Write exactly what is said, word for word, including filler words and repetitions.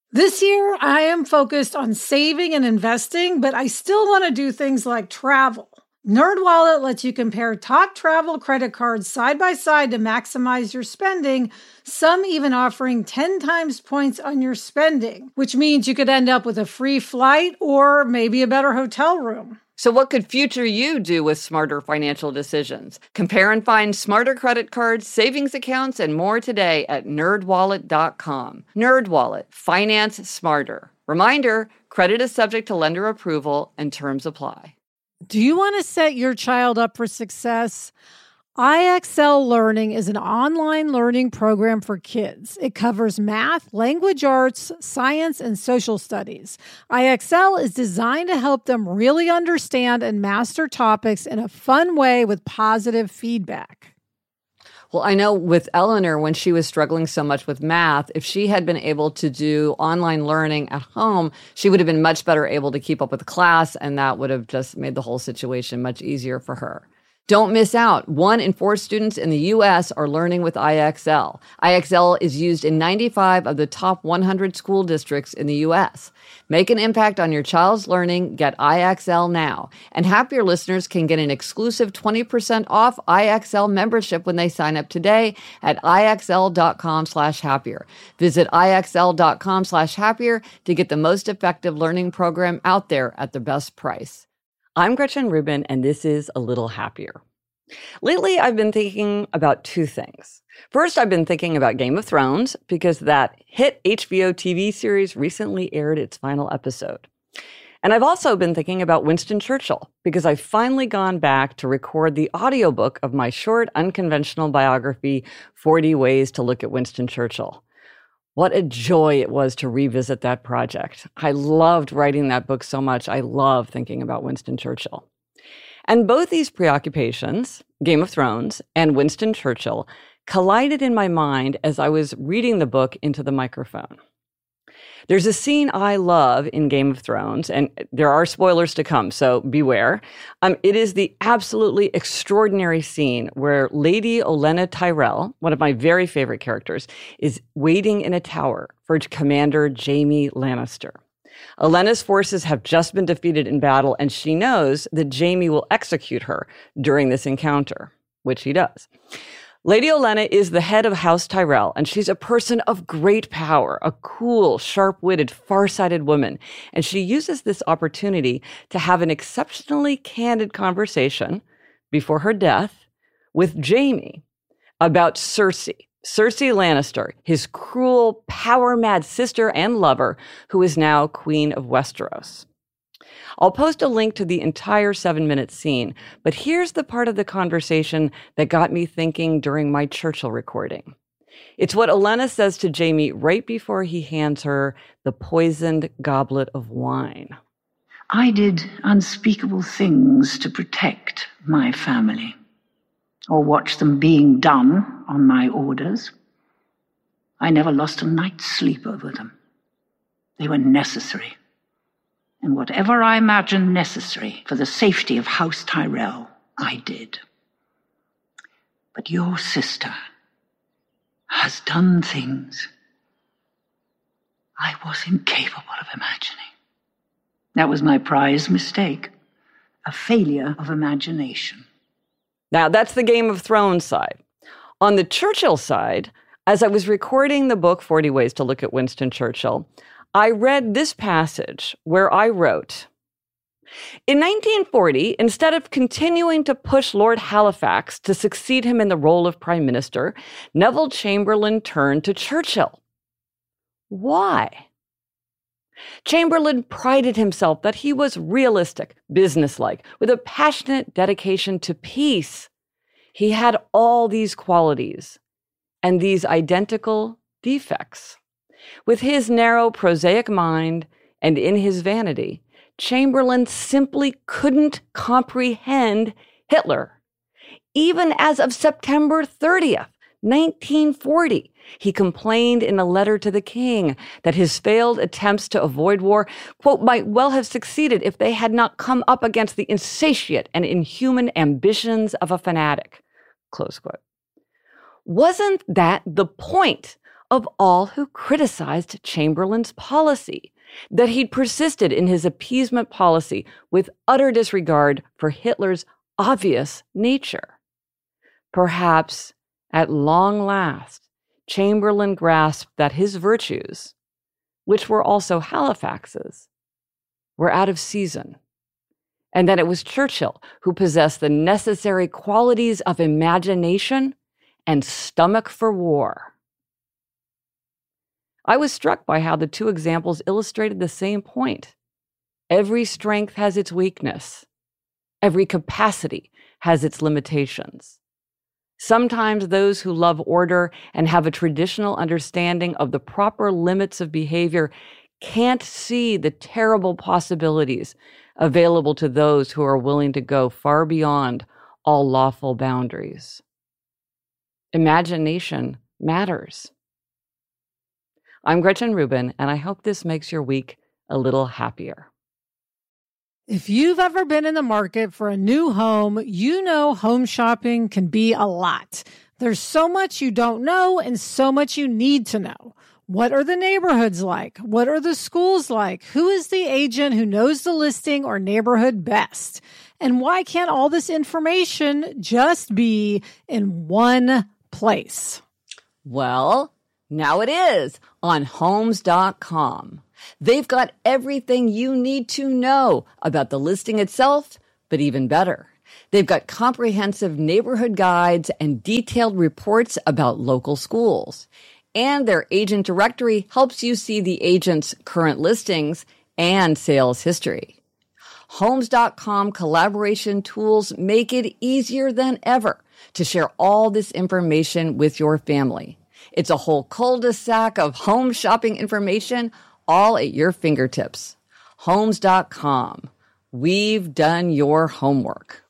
This year, I am focused on saving and investing, but I still want to do things like travel. NerdWallet lets you compare top travel credit cards side by side to maximize your spending, some even offering ten times points on your spending, which means you could end up with a free flight or maybe a better hotel room. So what could future you do with smarter financial decisions? Compare and find smarter credit cards, savings accounts, and more today at nerd wallet dot com. NerdWallet, finance smarter. Reminder, credit is subject to lender approval and terms apply. Do you want to set your child up for success? I X L Learning is an online learning program for kids. It covers math, language arts, science, and social studies. I X L is designed to help them really understand and master topics in a fun way with positive feedback. Well, I know with Eleanor, when she was struggling so much with math, if she had been able to do online learning at home, she would have been much better able to keep up with the class, and that would have just made the whole situation much easier for her. Don't miss out. One in four students in the U S are learning with I X L. I X L is used in ninety-five of the top one hundred school districts in the U S. Make an impact on your child's learning. Get I X L now. And Happier listeners can get an exclusive twenty percent off I X L membership when they sign up today at IXL.com slash happier. Visit IXL.com slash happier to get the most effective learning program out there at the best price. I'm Gretchen Rubin, and this is A Little Happier. Lately, I've been thinking about two things. First, I've been thinking about Game of Thrones because that hit H B O T V series recently aired its final episode. And I've also been thinking about Winston Churchill because I've finally gone back to record the audiobook of my short, unconventional biography, forty Ways to Look at Winston Churchill. What a joy it was to revisit that project. I loved writing that book so much. I love thinking about Winston Churchill. And both these preoccupations, Game of Thrones and Winston Churchill, collided in my mind as I was reading the book into the microphone. There's a scene I love in Game of Thrones, and there are spoilers to come, so beware. Um, it is the absolutely extraordinary scene where Lady Olenna Tyrell, one of my very favorite characters, is waiting in a tower for Commander Jaime Lannister. Olenna's forces have just been defeated in battle, and she knows that Jaime will execute her during this encounter, which he does. Lady Olenna is the head of House Tyrell, and she's a person of great power, a cool, sharp-witted, far-sighted woman. And she uses this opportunity to have an exceptionally candid conversation before her death with Jaime about Cersei, Cersei Lannister, his cruel, power-mad sister and lover, who is now Queen of Westeros. I'll post a link to the entire seven-minute scene, but here's the part of the conversation that got me thinking during my Churchill recording. It's what Olenna says to Jaime right before he hands her the poisoned goblet of wine. I did unspeakable things to protect my family, or watch them being done on my orders. I never lost a night's sleep over them. They were necessary. And whatever I imagined necessary for the safety of House Tyrell, I did. But your sister has done things I was incapable of imagining. That was my prize mistake, a failure of imagination. Now, that's the Game of Thrones side. On the Churchill side, as I was recording the book forty Ways to Look at Winston Churchill, I read this passage where I wrote, in nineteen forty, instead of continuing to push Lord Halifax to succeed him in the role of Prime Minister, Neville Chamberlain turned to Churchill. Why? Chamberlain prided himself that he was realistic, businesslike, with a passionate dedication to peace. He had all these qualities and these identical defects. With his narrow, prosaic mind and in his vanity, Chamberlain simply couldn't comprehend Hitler. Even as of September thirtieth, nineteen forty, he complained in a letter to the king that his failed attempts to avoid war, quote, might well have succeeded if they had not come up against the insatiate and inhuman ambitions of a fanatic, close quote. Wasn't that the point of all who criticized Chamberlain's policy, that he'd persisted in his appeasement policy with utter disregard for Hitler's obvious nature. Perhaps, at long last, Chamberlain grasped that his virtues, which were also Halifax's, were out of season, and that it was Churchill who possessed the necessary qualities of imagination and stomach for war. I was struck by how the two examples illustrated the same point. Every strength has its weakness. Every capacity has its limitations. Sometimes those who love order and have a traditional understanding of the proper limits of behavior can't see the terrible possibilities available to those who are willing to go far beyond all lawful boundaries. Imagination matters. I'm Gretchen Rubin, and I hope this makes your week a little happier. If you've ever been in the market for a new home, you know home shopping can be a lot. There's so much you don't know and so much you need to know. What are the neighborhoods like? What are the schools like? Who is the agent who knows the listing or neighborhood best? And why can't all this information just be in one place? Well, now it is on Homes dot com. They've got everything you need to know about the listing itself, but even better, they've got comprehensive neighborhood guides and detailed reports about local schools. And their agent directory helps you see the agent's current listings and sales history. Homes dot com collaboration tools make it easier than ever to share all this information with your family. It's a whole cul-de-sac of home shopping information all at your fingertips. Homes dot com. We've done your homework.